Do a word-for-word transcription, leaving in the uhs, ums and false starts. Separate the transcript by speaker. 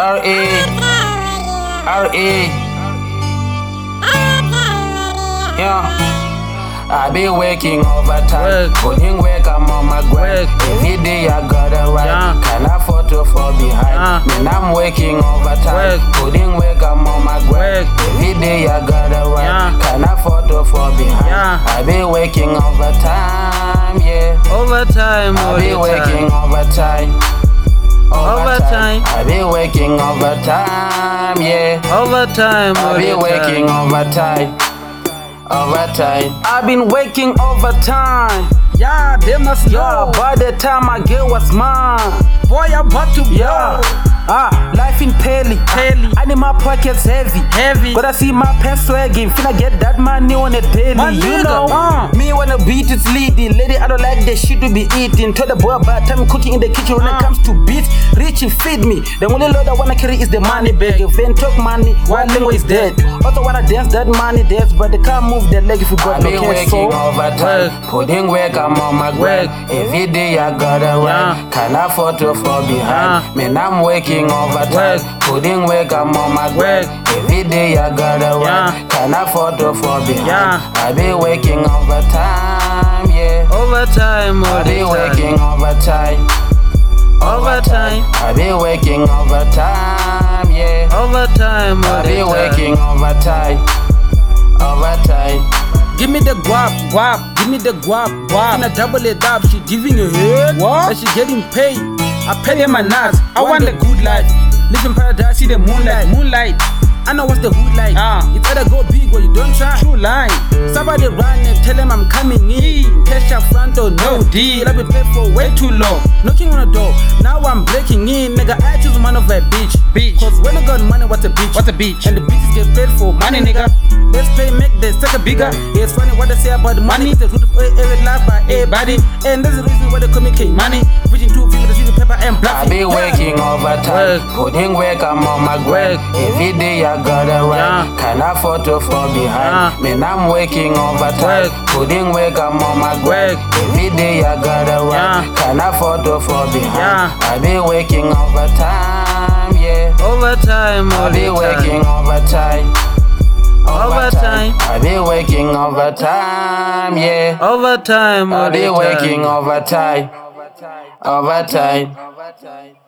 Speaker 1: R E R E Yeah. I be working overtime,
Speaker 2: Work.
Speaker 1: putting work, I'm on my grind.
Speaker 2: Work.
Speaker 1: Every day I gotta ride,
Speaker 2: Yeah.
Speaker 1: can't afford to fall behind.
Speaker 2: Yeah.
Speaker 1: Man, I'm working overtime,
Speaker 2: Work.
Speaker 1: putting work, I'm on my grind.
Speaker 2: Work.
Speaker 1: Every day I gotta ride,
Speaker 2: Yeah.
Speaker 1: can't afford to fall behind.
Speaker 2: Yeah.
Speaker 1: I be working overtime, yeah.
Speaker 2: Overtime,
Speaker 1: I
Speaker 2: all
Speaker 1: be
Speaker 2: the
Speaker 1: working
Speaker 2: time.
Speaker 1: overtime.
Speaker 2: Overtime.
Speaker 1: I be working overtime, yeah.
Speaker 2: Overtime, all
Speaker 1: I be
Speaker 2: the
Speaker 1: working
Speaker 2: time.
Speaker 1: overtime. Overtime. I've been working overtime.
Speaker 2: Yeah, they must
Speaker 1: Yeah,
Speaker 2: know.
Speaker 1: by the time I get what's mine.
Speaker 2: Boy, I'm about to
Speaker 1: Yeah.
Speaker 2: blow.
Speaker 1: Ah, life in Pelly.
Speaker 2: Pelly.
Speaker 1: I need my pockets heavy.
Speaker 2: Heavy.
Speaker 1: Gotta see my pants swagging. Finna get that money on a daily.
Speaker 2: My
Speaker 1: you
Speaker 2: nigga,
Speaker 1: know.
Speaker 2: uh.
Speaker 1: Me wanna beat it's leading. Lady, I don't like the shit to be eating. Tell the boy about time cooking in the kitchen when
Speaker 2: Uh.
Speaker 1: it comes to beats. Rich and feed me. The only load I wanna carry is the money bag. If they talk money, one lingo is dead. Also wanna dance that money dance, but they can't move their leg if you got no cash. Working overtime,
Speaker 2: Work.
Speaker 1: putting work, I'm on my grind. Every day I gotta ride,
Speaker 2: Yeah.
Speaker 1: can't afford to fall behind.
Speaker 2: Yeah.
Speaker 1: Man, I'm working overtime,
Speaker 2: Work.
Speaker 1: putting work, I'm on my grind.
Speaker 2: Work.
Speaker 1: Every day I gotta ride,
Speaker 2: Yeah.
Speaker 1: can't afford to fall behind.
Speaker 2: Yeah.
Speaker 1: I be working overtime, yeah.
Speaker 2: Overtime, all
Speaker 1: I
Speaker 2: the
Speaker 1: be
Speaker 2: time.
Speaker 1: working overtime.
Speaker 2: Overtime.
Speaker 1: I be working overtime, yeah.
Speaker 2: Overtime, all
Speaker 1: I
Speaker 2: the
Speaker 1: be
Speaker 2: time.
Speaker 1: working overtime, overtime.
Speaker 2: Give me the guap, guap. Give me the guap, guap. Finna double it up. She giving a head.
Speaker 1: What?
Speaker 2: And she getting paid. I pay them my nuts. I want the good life. Live in paradise, see the moonlight, moonlight. I know what's the hood like.
Speaker 1: Ah.
Speaker 2: It's either go big or you don't try. True line. Somebody run and tell them I'm coming in. Cash up front or no deal. I've been paid for way too long. Knocking on the door. Now I'm breaking in. Nigga, I choose man of a bitch. Bitch. Cause when I got money, what's a bitch? What's a bitch? And the bitches get paid for money, nigga. Let's play, make the sector bigger. It's funny what they say about the money. It's the root of every life by everybody. And that's the reason why they call me King Money. Reaching two fingers to see the paper and black.
Speaker 1: I be working overtime,
Speaker 2: Work.
Speaker 1: putting work, I'm on my grind.
Speaker 2: Work.
Speaker 1: Every day I gotta ride,
Speaker 2: Yeah.
Speaker 1: can't afford to fall behind.
Speaker 2: Yeah.
Speaker 1: Man, I'm working overtime,
Speaker 2: Work.
Speaker 1: putting work, I'm on my grind.
Speaker 2: Work.
Speaker 1: Every day I gotta ride,
Speaker 2: Yeah.
Speaker 1: can't afford to fall behind.
Speaker 2: Yeah.
Speaker 1: I be working overtime, yeah.
Speaker 2: Overtime,
Speaker 1: I
Speaker 2: all
Speaker 1: be
Speaker 2: the
Speaker 1: working
Speaker 2: time.
Speaker 1: overtime.
Speaker 2: Overtime.
Speaker 1: I be working overtime, yeah.
Speaker 2: Overtime,
Speaker 1: I
Speaker 2: all
Speaker 1: be
Speaker 2: the
Speaker 1: working
Speaker 2: time.
Speaker 1: overtime, overtime.